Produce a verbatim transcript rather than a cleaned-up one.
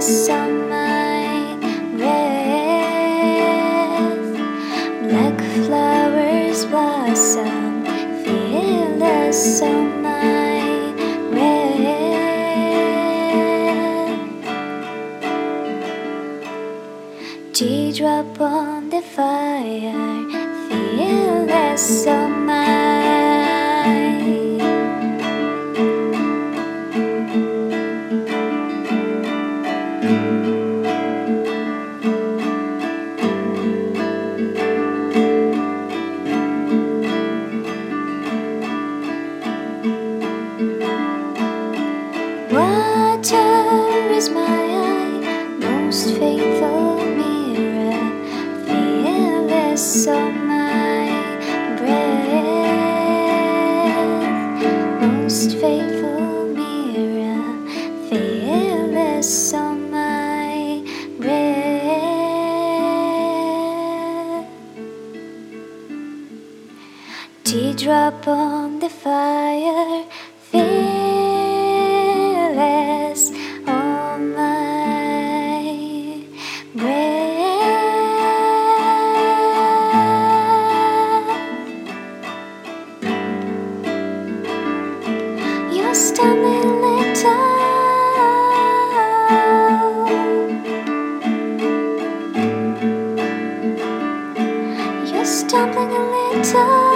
fearless on my breath. Black flowers blossom, fearless on my breath. Teardrop on the fire, fearless on my water is my eye, most faithful mirror, fearless on my breath. Most faithful mirror, fearless on my breath. Teardrop on the fire, fearless on my breath. You're stumbling little, you're stumbling a little.